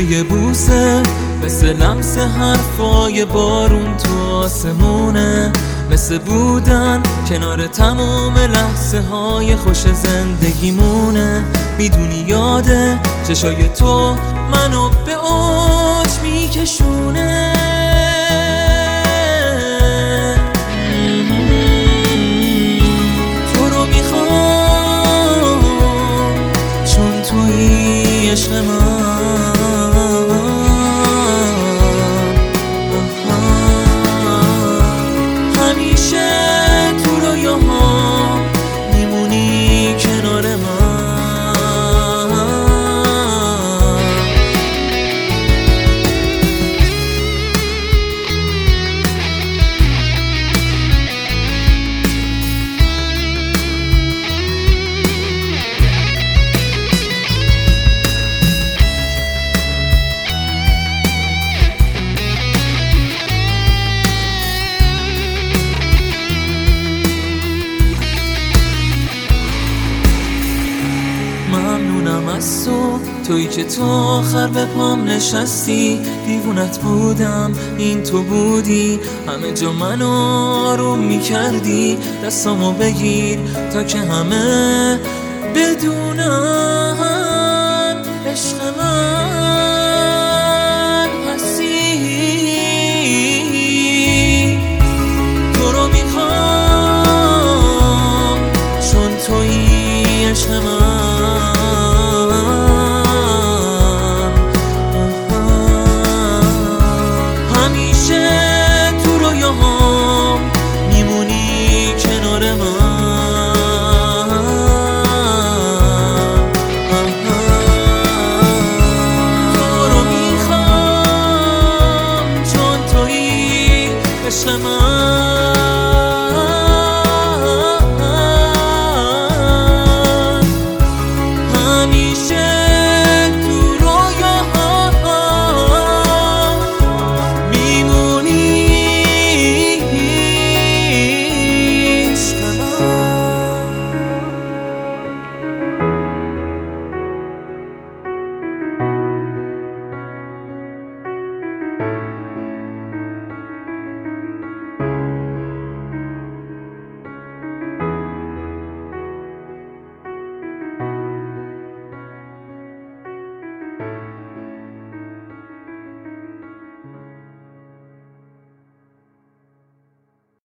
یه بوسه، مثل لمس حرفای بارون تو آسمونه، مثل بودن کنار تمام لحظه های خوش زندگیمونه. میدونی یاده چشای تو منو به اوج میکشونه. تو رو میخوام چون توی عشق من. همیشه تو رویاهام میمونی کنار من. ممنونم از تو، تویی که تو آخر به پام نشستی. دیوونت بودم این تو بودی، همه جا منو آروم میکردی. دستامو بگیر تا که همه بدونن عشق من هستی. تو رو میخوام چون تویی عشق من. میمونی کنار من. تو رو میخوام چون تویی عشق من.